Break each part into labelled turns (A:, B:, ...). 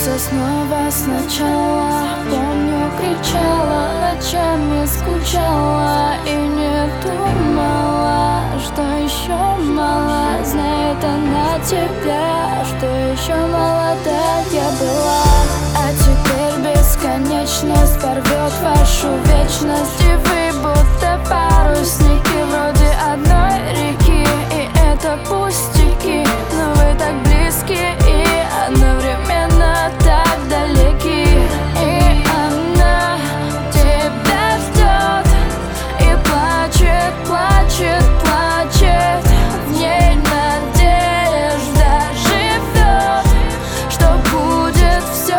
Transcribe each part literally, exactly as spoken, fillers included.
A: все снова сначала. Помню, кричала, ночами скучала и не думала, что еще мало знает она тебя, что еще молода я была. А теперь бесконечность порвет вашу вечность, и вы будто парусники вроде одной реки. И это пустяки, но вы так близки и одновременно так далеки. И она тебя ждет и плачет, плачет, плачет. В ней надежда живет, что будет все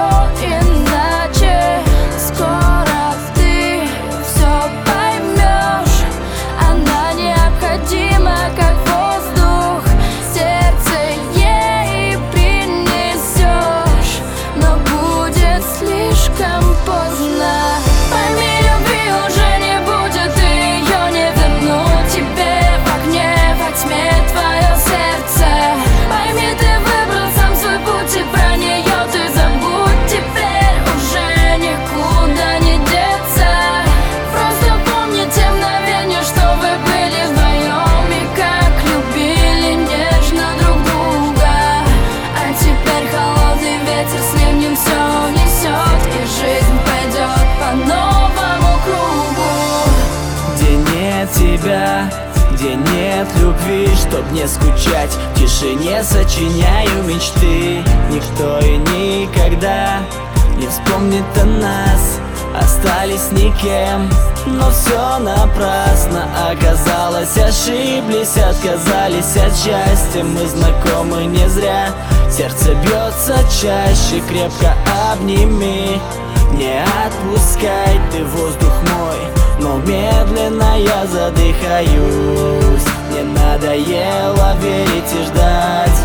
A: иначе. Скоро ты все поймешь, она необходима, как воздух. Сердце ей принесешь, но будет слишком поздно. Пойми, любви уже не будет, и ее не вернуть тебе. В огне, во тьме твое сердце. Пойми, ты выбрал сам свой путь, и про нее ты забудь. Теперь уже никуда не деться. Просто помни те мгновения, что вы были вдвоем, и как любили нежно друг друга. А теперь холодный ветер с ливнем все унесет, и жизнь пойдет по новому кругу.
B: Где нет тебя, где нет любви, чтоб не скучать, в тишине сочиняю мечты. Никто и никогда не вспомнит о нас, остались никем, но все напрасно оказалось. Ошиблись, отказались от счастья, мы знакомы не зря. Сердце бьется чаще, крепко обними, не отпускай, ты воздух мой. Но медленно я задыхаюсь, мне надоело верить и ждать.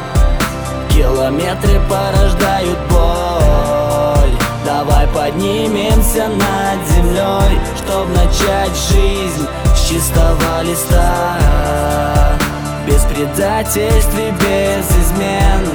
B: Километры порождают боль. Давай поднимемся над землей, чтоб начать жизнь с чистого листа. Без предательств и без измен,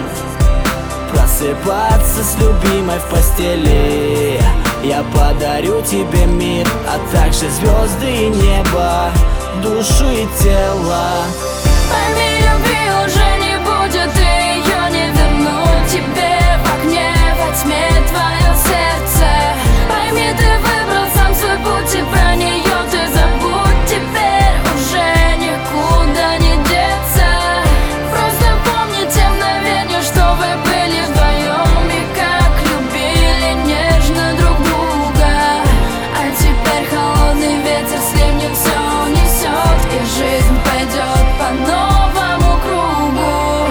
B: просыпаться с любимой в постели. Я подарю тебе мир, а также звезды и небо, душу и тело.
A: Пойми, любви уже не будет, и ее не вернуть тебе. В огне, во тьме твое сердце. Пойми, ты выбрал сам свой путь, и про нее ты забудь. Теперь уже никуда не деться. Просто помни те мгновения, что вы были вдвоем, и как любили нежно друг друга. А теперь холодный ветер с ливнем все унесет, и жизнь пойдет по новому кругу.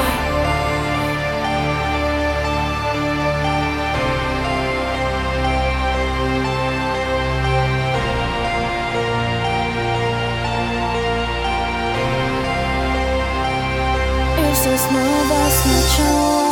A: И все снова сначала.